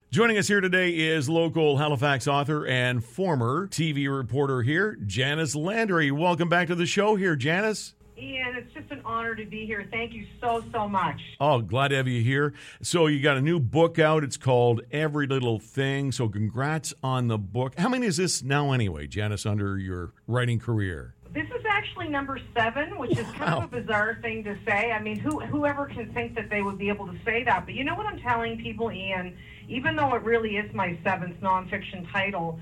Joining us here today is local Halifax author and former TV reporter here, Janice Landry. Welcome back to the show here, Janice. Ian, it's just an honor to be here. Thank you so much. Oh, glad to have you here. So you got a new book out. It's called Every Little Thing. So congrats on the book. How many is this now anyway, Janice, under your writing career? This is actually number 7, which is kind of a bizarre thing to say. I mean, whoever can think that they would be able to say that? But you know what I'm telling people, Ian? Even though it really is my 7th nonfiction title,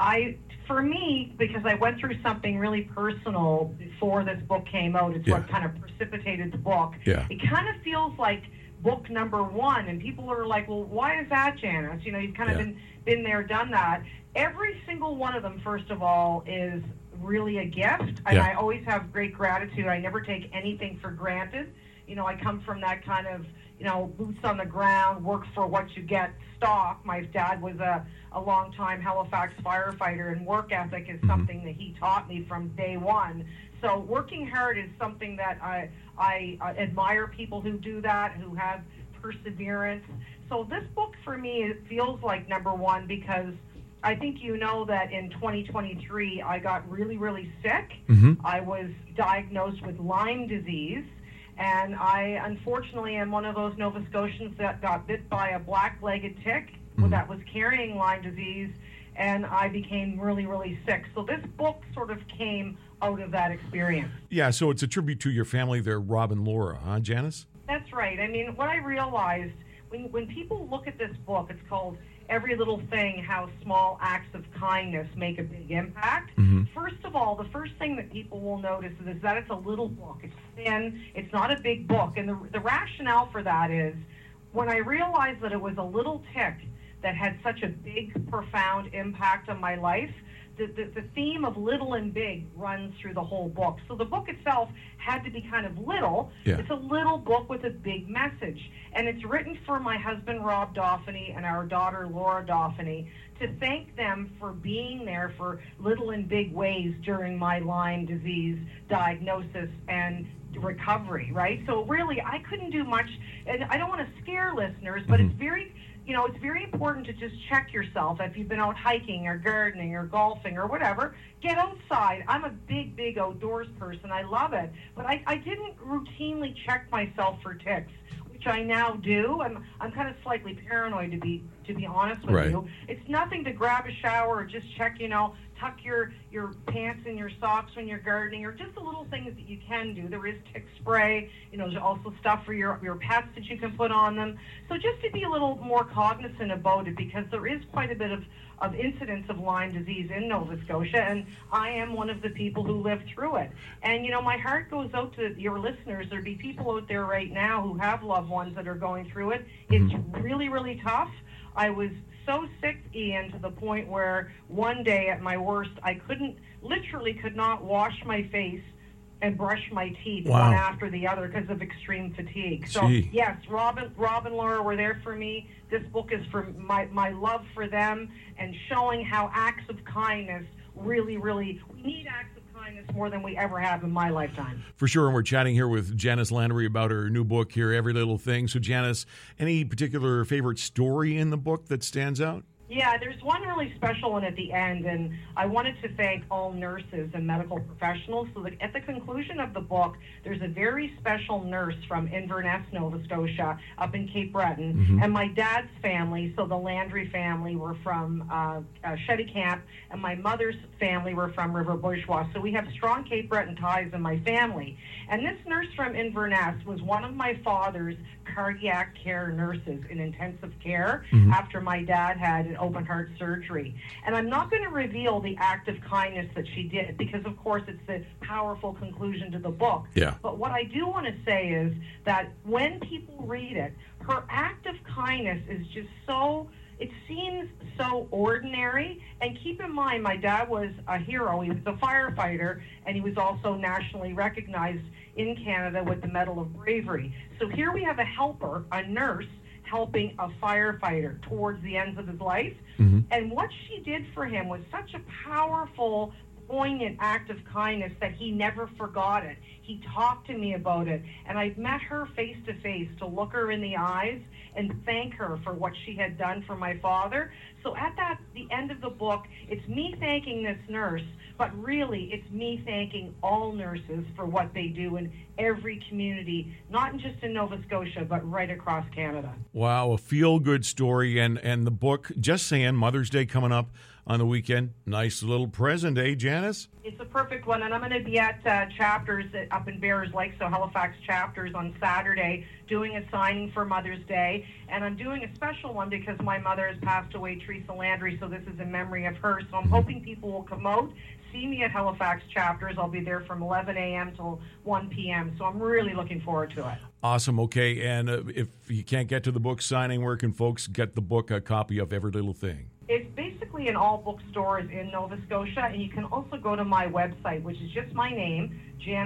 for me, because I went through something really personal before this book came out, it's what kind of precipitated the book. It kind of feels like book number 1, and people are like, well, why is that, Janice? You know, you've kind of been there, done that. Every single one of them, first of all, is really a gift, and I always have great gratitude. I never take anything for granted. You know, I come from that kind of, you know, boots on the ground, work for what you get stock. My dad was a long-time Halifax firefighter, and work ethic is something that he taught me from day one. So working hard is something that I admire people who do that, who have perseverance. So this book for me, it feels like number 1 because I think you know that in 2023 I got really, really sick. I was diagnosed with Lyme disease. And I, unfortunately, am one of those Nova Scotians that got bit by a black-legged tick that was carrying Lyme disease, and I became really, really sick. So this book sort of came out of that experience. Yeah, so it's a tribute to your family there, Rob and Laura, huh, Janice? That's right. I mean, what I realized, when people look at this book, it's called Every Little Thing, How Small Acts of Kindness Make a Big Impact. First of all, the first thing that people will notice is that it's a little book. It's thin. It's not a big book. And the rationale for that is when I realized that it was a little tick that had such a big, profound impact on my life, the theme of little and big runs through the whole book. So the book itself had to be kind of little. It's a little book with a big message. And it's written for my husband, Rob Dauphiny, and our daughter, Laura Dauphiny, to thank them for being there for little and big ways during my Lyme disease diagnosis and recovery, right? So really, I couldn't do much. And I don't want to scare listeners, but it's very... You know, it's very important to just check yourself. If you've been out hiking or gardening or golfing or whatever, get outside. I'm a big outdoors person. I love it. But I didn't routinely check myself for ticks, which I now do. I'm kind of slightly paranoid, to be honest with you. It's nothing to grab a shower or just check, you know, tuck your pants in your socks when you're gardening, or just the little things that you can do. There is tick spray, you know, there's also stuff for your pets that you can put on them. So just to be a little more cognizant about it, because there is quite a bit of incidence of Lyme disease in Nova Scotia, and I am one of the people who lived through it. And, you know, my heart goes out to your listeners. There'd be people out there right now who have loved ones that are going through it. It's really, really tough. I was so sick, Ian, to the point where one day at my worst, I literally could not wash my face and brush my teeth one after the other because of extreme fatigue. So, yes, Rob and Laura were there for me. This book is for my love for them and showing how acts of kindness really, we need acts of kindness more than we ever have in my lifetime. For sure, and we're chatting here with Janice Landry about her new book here, Every Little Thing. So, Janice, any particular favorite story in the book that stands out? Yeah, there's one really special one at the end, and I wanted to thank all nurses and medical professionals. So at the conclusion of the book, there's a very special nurse from Inverness, Nova Scotia, up in Cape Breton, and my dad's family, so the Landry family, were from Shetty Camp, and my mother's family were from River Bourgeois. So we have strong Cape Breton ties in my family. And this nurse from Inverness was one of my father's cardiac care nurses in intensive care after my dad had an open heart surgery. And I'm not going to reveal the act of kindness that she did because, of course, it's the powerful conclusion to the book. But what I do want to say is that when people read it, her act of kindness is just so... It seems so ordinary, and keep in mind, my dad was a hero. He was a firefighter, and he was also nationally recognized in Canada with the Medal of Bravery. So here we have a helper, a nurse, helping a firefighter towards the ends of his life. And what she did for him was such a powerful poignant act of kindness that he never forgot it. He talked to me about it, and I met her face to face to look her in the eyes and thank her for what she had done for my father. So at the end of the book, it's me thanking this nurse, but really it's me thanking all nurses for what they do in every community, not just in Nova Scotia, but right across Canada. Wow, a feel-good story. And the book, just saying, Mother's Day coming up on the weekend. Nice little present, eh, Janice? It's a perfect one, and I'm going to be at Chapters up in Bears Lake, so Halifax Chapters on Saturday, doing a signing for Mother's Day, and I'm doing a special one because my mother has passed away, Teresa Landry, so this is in memory of her, so I'm hoping people will come out, see me at Halifax Chapters. I'll be there from 11 a.m. till 1 p.m., so I'm really looking forward to it. Awesome. Okay, and if you can't get to the book signing, where can folks get the book, a copy of Every Little Thing? It's basically in all bookstores in Nova Scotia, and you can also go to my website, which is just my name,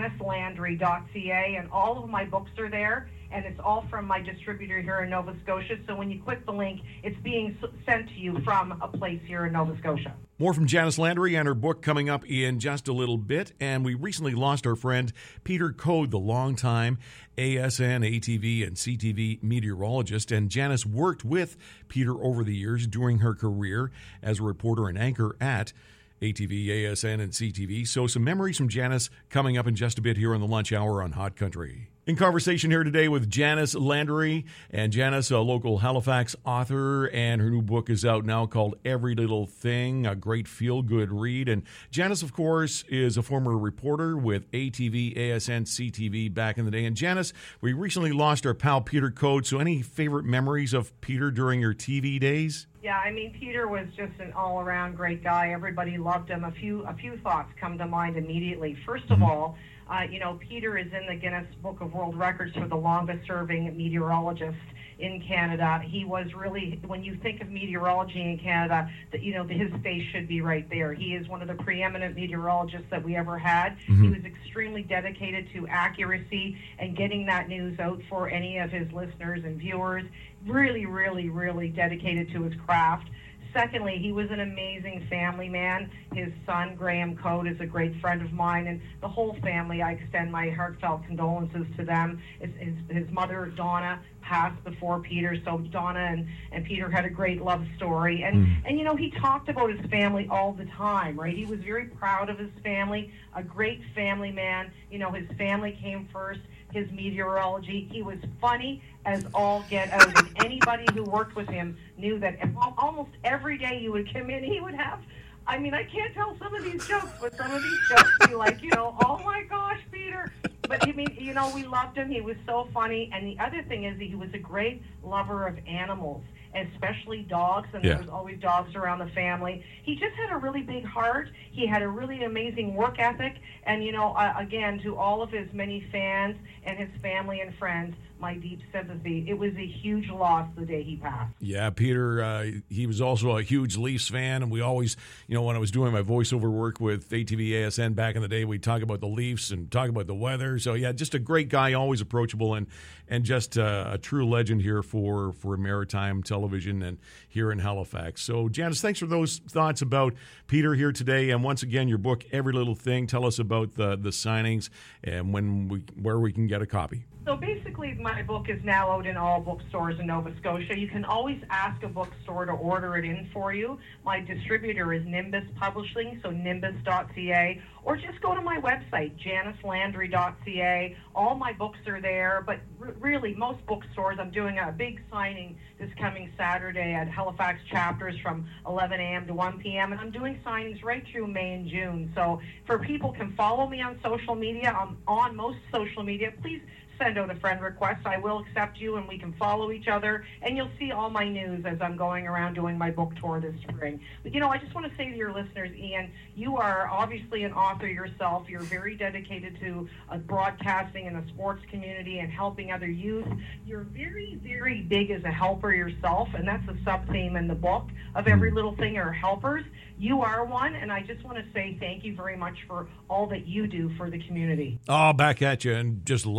JaniceLandry.ca, and all of my books are there, and it's all from my distributor here in Nova Scotia. So when you click the link, it's being sent to you from a place here in Nova Scotia. More from Janice Landry and her book coming up in just a little bit. And we recently lost our friend Peter Code, the longtime ASN, ATV, and CTV meteorologist. And Janice worked with Peter over the years during her career as a reporter and anchor at ATV, ASN, and CTV. So some memories from Janice coming up in just a bit here on the lunch hour on Hot Country. In conversation here today with Janice Landry, and Janice, a local Halifax author, and her new book is out now called Every Little Thing, a great feel-good read. And Janice, of course, is a former reporter with ATV, ASN, CTV back in the day. And Janice, we recently lost our pal Peter Code, so any favorite memories of Peter during your TV days? Yeah, I mean, Peter was just an all-around great guy. Everybody loved him. A few thoughts come to mind immediately. First of all, Peter is in the Guinness Book of World Records for the longest-serving meteorologist in Canada. He was really, when you think of meteorology in Canada, his face should be right there. He is one of the preeminent meteorologists that we ever had. Mm-hmm. He was extremely dedicated to accuracy and getting that news out for any of his listeners and viewers. Really, really, really dedicated to his craft. Secondly, he was an amazing family man. His son, Graham Code, is a great friend of mine, and the whole family, I extend my heartfelt condolences to them. His mother, Donna, passed before Peter, so Donna and Peter had a great love story. And he talked about his family all the time, right? He was very proud of his family, a great family man. His family came first, his meteorology. He was funny as all get out. And anybody who worked with him knew that almost every day you would come in, he would have, I can't tell some of these jokes, but some of these jokes be like, oh my gosh, Peter. But we loved him. He was so funny. And the other thing is that he was a great lover of animals, especially dogs, and there was always dogs around the family. He just had a really big heart. He had a really amazing work ethic. And, again, to all of his many fans and his family and friends, my deep sympathy. It was a huge loss the day he passed. Yeah, Peter, he was also a huge Leafs fan, and we always, when I was doing my voiceover work with ATV ASN back in the day, we'd talk about the Leafs and talk about the weather. So, yeah, just a great guy, always approachable, and just a true legend here for maritime television and here in Halifax. So, Janice, thanks for those thoughts about Peter here today. And once again, your book, Every Little Thing. Tell us about the signings and where we can get a copy. So basically, my book is now out in all bookstores in Nova Scotia. You can always ask a bookstore to order it in for you. My distributor is Nimbus Publishing, so nimbus.ca, or just go to my website, JaniceLandry.ca. All my books are there, but really, most bookstores, I'm doing a big signing this coming Saturday at Halifax Chapters from 11 a.m. to 1 p.m., and I'm doing signings right through May and June. So for people can follow me on social media, I'm on most social media, please send out a friend request. I will accept you, and we can follow each other, and you'll see all my news as I'm going around doing my book tour this spring. But, I just want to say to your listeners, Ian, you are obviously an author yourself. You're very dedicated to broadcasting in the sports community and helping other youth. You're very, very big as a helper yourself, and that's a sub-theme in the book of Every Little Thing are helpers. You are one, and I just want to say thank you very much for all that you do for the community. Oh, back at you, and just love my gig.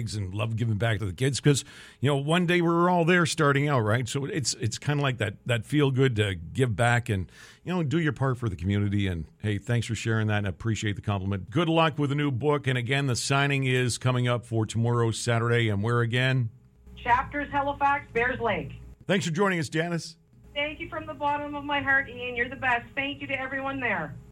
gigs and love giving back to the kids because, one day we were all there starting out, right? So it's kind of like that feel good to give back and, do your part for the community. And, hey, thanks for sharing that and I appreciate the compliment. Good luck with the new book. And, again, the signing is coming up for tomorrow, Saturday. And where again? Chapters, Halifax, Bears Lake. Thanks for joining us, Janice. Thank you from the bottom of my heart, Ian. You're the best. Thank you to everyone there.